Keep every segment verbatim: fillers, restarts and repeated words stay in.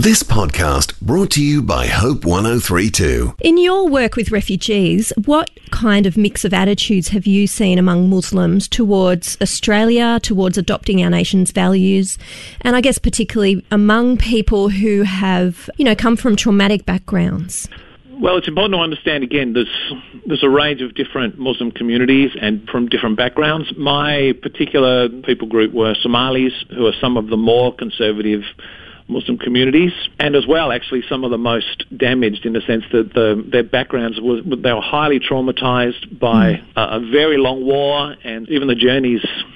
This podcast brought to you by Hope one oh three point two. In your work with refugees, what kind of mix of attitudes have you seen among Muslims towards Australia, towards adopting our nation's values, and I guess particularly among people who have, you know, come from traumatic backgrounds? Well, it's important to understand, again, there's, there's a range of different Muslim communities and from different backgrounds. My particular people group were Somalis, who are some of the more conservative Muslim communities, and as well, actually, some of the most damaged in the sense that the, their backgrounds were, they were highly traumatised by mm. a, a very long war, and even the journeys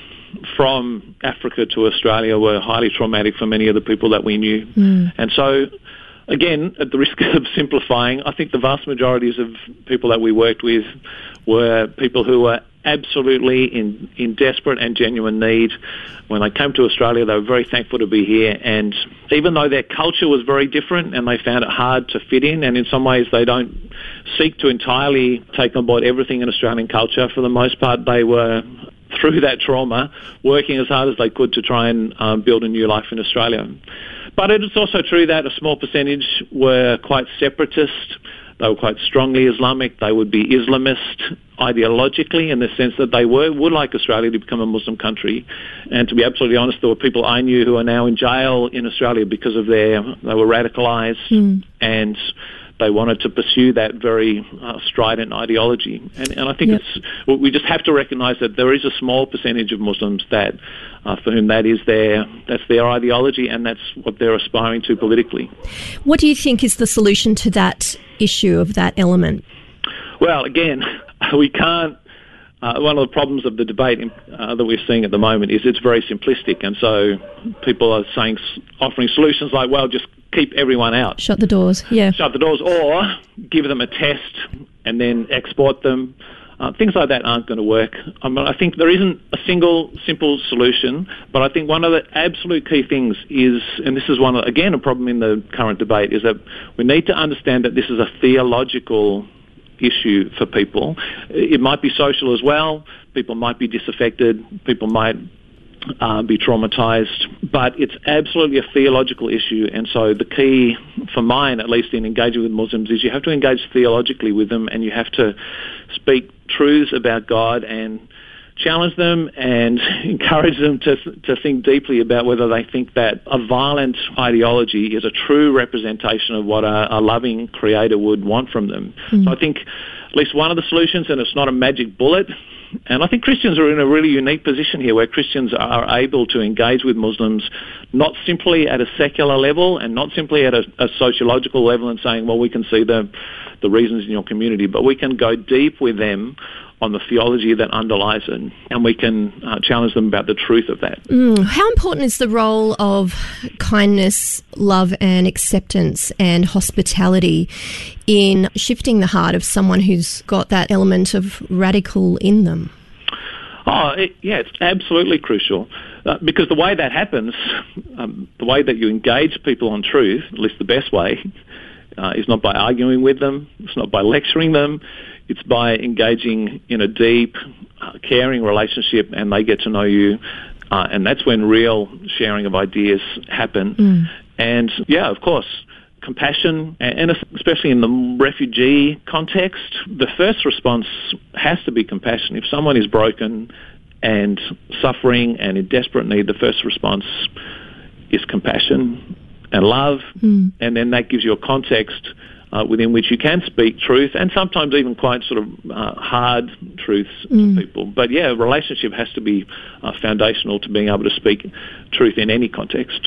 from Africa to Australia were highly traumatic for many of the people that we knew. Mm. And so, again, at the risk of simplifying, I think the vast majorities of people that we worked with were people who were absolutely in, in desperate and genuine need. When they came to Australia, they were very thankful to be here, and even though their culture was very different and they found it hard to fit in, and in some ways they don't seek to entirely take on board everything in Australian culture, for the most part they were, through that trauma, working as hard as they could to try and um, build a new life in Australia. But it's also true that a small percentage were quite separatist. They were quite strongly Islamic. They would be Islamist ideologically, in the sense that they were would like Australia to become a Muslim country. And to be absolutely honest, there were people I knew who are now in jail in Australia because of their, they were radicalised mm. and they wanted to pursue that very uh, strident ideology. And, and I think yep. it's, we just have to recognise that there is a small percentage of Muslims that, uh, for whom that is their, that's their ideology, and that's what they're aspiring to politically. What do you think is the solution to that issue of that element? Well, again, we can't, uh, one of the problems of the debate uh, that we're seeing at the moment is it's very simplistic, and so people are saying, offering solutions like, well, just keep everyone out. Shut the doors, yeah. Shut the doors, or give them a test and then export them. Uh, things like that aren't going to work. I mean, I think there isn't a single simple solution, but I think one of the absolute key things is, and this is one, of, again, a problem in the current debate, is that we need to understand that this is a theological issue for people. It might be social as well. People might be disaffected. People might Uh, be traumatised, but it's absolutely a theological issue. And so the key for mine, at least in engaging with Muslims, is you have to engage theologically with them, and you have to speak truths about God and challenge them and encourage them to to think deeply about whether they think that a violent ideology is a true representation of what a, a loving Creator would want from them. Mm. So I think at least one of the solutions, and it's not a magic bullet, and I think Christians are in a really unique position here, where Christians are able to engage with Muslims not simply at a secular level and not simply at a, a sociological level and saying, well, we can see the, the reasons in your community, but we can go deep with them on the theology that underlies it, and we can uh, challenge them about the truth of that. Mm. How important is the role of kindness, love and acceptance and hospitality in shifting the heart of someone who's got that element of radical in them? Oh, it, yeah, it's absolutely crucial. Uh, because the way that happens, um, the way that you engage people on truth, at least the best way, uh, is not by arguing with them, it's not by lecturing them, it's by engaging in a deep, uh, caring relationship, and they get to know you, uh, and that's when real sharing of ideas happen. Mm. And, yeah, of course, compassion, and especially in the refugee context, the first response has to be compassion. If someone is broken and suffering and in desperate need, the first response is compassion and love, mm. and then that gives you a context Uh, within which you can speak truth, and sometimes even quite sort of uh, hard truths mm. to people. But yeah, a relationship has to be uh, foundational to being able to speak truth in any context.